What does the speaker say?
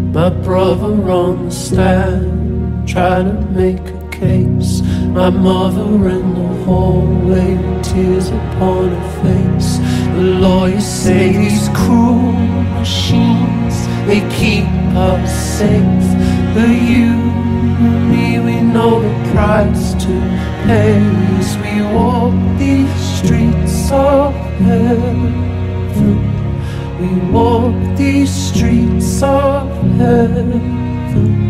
My brother on the stand, trying to make a case. My mother in the hallway with tears upon her face. The lawyers say these cruel machines, they keep us safe. But you and me, we know the price to pay as we walk these streets of heaven. We walk these streets of heaven.